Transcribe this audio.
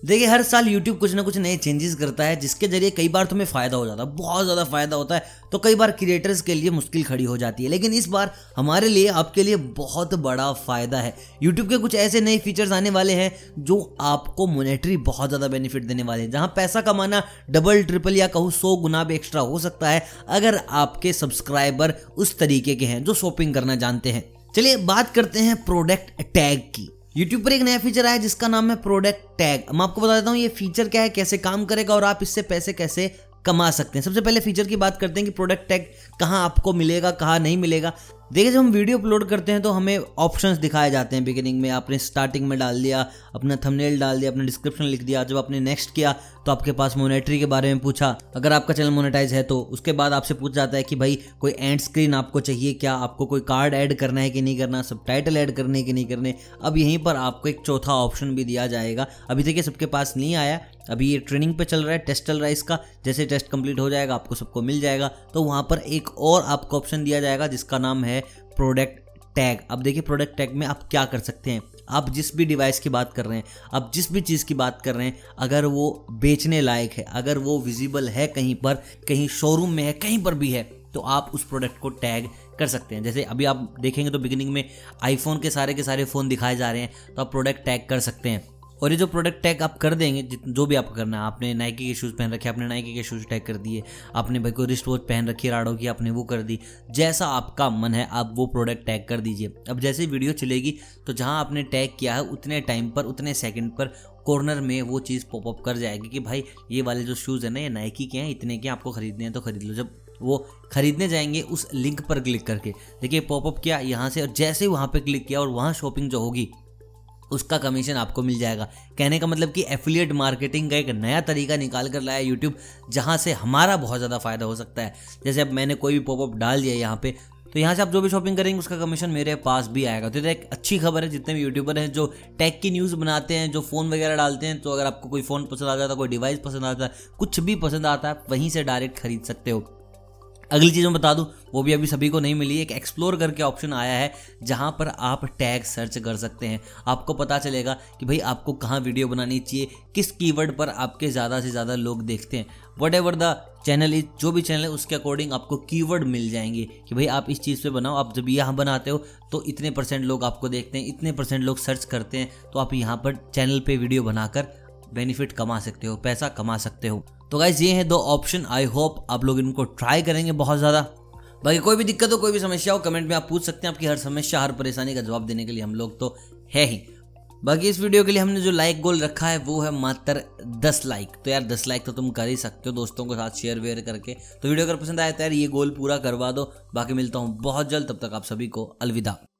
देखिए हर साल YouTube कुछ ना कुछ नए चेंजेस करता है जिसके जरिए कई बार तुम्हें फायदा हो जाता है, बहुत ज़्यादा फायदा होता है, तो कई बार क्रिएटर्स के लिए मुश्किल खड़ी हो जाती है। लेकिन इस बार हमारे लिए, आपके लिए बहुत बड़ा फायदा है। YouTube के कुछ ऐसे नए फीचर्स आने वाले हैं जो आपको मॉनेटरी बहुत ज़्यादा बेनिफिट देने वाले हैं, जहां पैसा कमाना डबल ट्रिपल या कहूँ 100 गुना भी एक्स्ट्रा हो सकता है अगर आपके सब्सक्राइबर उस तरीके के हैं जो शॉपिंग करना जानते हैं। चलिए बात करते हैं प्रोडक्ट टैग की। YouTube पर एक नया फीचर आया जिसका नाम है प्रोडक्ट टैग। मैं आपको बता देता हूँ ये फीचर क्या है, कैसे काम करेगा और आप इससे पैसे कैसे कमा सकते हैं। सबसे पहले फीचर की बात करते हैं कि प्रोडक्ट टैग कहाँ आपको मिलेगा, कहाँ नहीं मिलेगा। देखिए जब हम वीडियो अपलोड करते हैं तो हमें ऑप्शंस दिखाए जाते हैं। बिगिनिंग में आपने स्टार्टिंग में डाल दिया, अपना थंबनेल डाल दिया, अपना डिस्क्रिप्शन लिख दिया। जब आपने नेक्स्ट किया तो आपके पास मॉनेटरी के बारे में पूछा, अगर आपका चैनल मोनेटाइज है तो उसके बाद आपसे पूछ जाता है कि भाई कोई एंड स्क्रीन आपको चाहिए क्या, आपको कोई कार्ड ऐड करना है कि नहीं करना, सबटाइटल ऐड करने कि नहीं करने। अब यहीं पर आपको एक चौथा ऑप्शन भी दिया जाएगा। अभी तक ये सबके पास नहीं आया, अभी ये ट्रेनिंग पे चल रहा है, टेस्ट चल रहा है इसका। जैसे टेस्ट कंप्लीट हो जाएगा आपको सबको मिल जाएगा, तो वहाँ पर एक और आपको ऑप्शन दिया जाएगा जिसका नाम है प्रोडक्ट टैग। अब देखिए प्रोडक्ट टैग में आप क्या कर सकते हैं, आप जिस भी डिवाइस की बात कर रहे हैं, आप जिस भी चीज़ की बात कर रहे हैं, अगर वो बेचने लायक है, अगर वो विजिबल है कहीं पर, कहीं शोरूम में है, कहीं पर भी है, तो आप उस प्रोडक्ट को टैग कर सकते हैं। जैसे अभी आप देखेंगे तो बिगिनिंग में आईफोन के सारे फ़ोन दिखाए जा रहे हैं, तो आप प्रोडक्ट टैग कर सकते हैं। और ये जो प्रोडक्ट टैग आप कर देंगे, जो भी आपको करना है, आपने नाइकी के शूज़ पहन रखे, आपने नाइकी के शूज़ टैग कर दिए, आपने भाई कोई रिस्ट वॉच पहन रखी है राडो की, आपने वो कर दी। जैसा आपका मन है आप वो प्रोडक्ट टैग कर दीजिए। अब जैसे वीडियो चलेगी तो जहां आपने टैग किया है उतने टाइम पर, उतने सेकंड पर कॉर्नर में वो चीज़ पॉपअप कर जाएगी कि भाई ये वाले जो शूज़ है ना ये नाइकी के हैं, इतने के आपको खरीदने हैं तो खरीद लो। जब वो खरीदने जाएंगे उस लिंक पर क्लिक करके, देखिए पॉपअप किया यहाँ से, और जैसे ही वहाँ पर क्लिक किया और वहाँ शॉपिंग जो होगी उसका कमीशन आपको मिल जाएगा। कहने का मतलब कि एफिलिएट मार्केटिंग का एक नया तरीका निकाल कर लाया यूट्यूब, जहां से हमारा बहुत ज़्यादा फायदा हो सकता है। जैसे अब मैंने कोई भी पॉपअप डाल दिया यहाँ पे, तो यहाँ से आप जो भी शॉपिंग करेंगे उसका कमीशन मेरे पास भी आएगा। तो ये एक अच्छी खबर है जितने भी यूट्यूबर हैं जो टेक की न्यूज़ बनाते हैं, जो फ़ोन वगैरह डालते हैं। तो अगर आपको कोई फ़ोन पसंद आ जाता है, कोई डिवाइस पसंद आता है, कुछ भी पसंद आता है, वहीं से डायरेक्ट खरीद सकते हो। अगली चीज़ मैं बता दूं, वो भी अभी सभी को नहीं मिली, एक एक्सप्लोर करके ऑप्शन आया है जहां पर आप टैग सर्च कर सकते हैं। आपको पता चलेगा कि भाई आपको कहां वीडियो बनानी चाहिए, किस कीवर्ड पर आपके ज़्यादा से ज़्यादा लोग देखते हैं। Whatever the channel is, जो भी चैनल है उसके अकॉर्डिंग आपको कीवर्ड मिल जाएंगे कि भाई आप इस चीज़ पे बनाओ। आप जब यहाँ बनाते हो तो इतने % लोग आपको देखते हैं, इतने % लोग सर्च करते हैं, तो आप यहाँ पर चैनल पे वीडियो बनाकर बेनिफिट कमा सकते हो, पैसा कमा सकते हो। तो गाइस ये हैं 2 ऑप्शन, आई होप आप लोग इनको ट्राई करेंगे बहुत ज़्यादा। बाकी कोई भी दिक्कत हो, कोई भी समस्या हो, कमेंट में आप पूछ सकते हैं। आपकी हर समस्या, हर परेशानी का जवाब देने के लिए हम लोग तो है ही। बाकी इस वीडियो के लिए हमने जो लाइक गोल रखा है वो है मात्र 10 लाइक। तो यार 10 लाइक तो तुम कर ही सकते हो दोस्तों के साथ शेयर वेयर करके। तो वीडियो अगर पसंद आया तो यार ये गोल पूरा करवा दो। बाकी मिलता हूँ बहुत जल्द, तब तक आप सभी को अलविदा।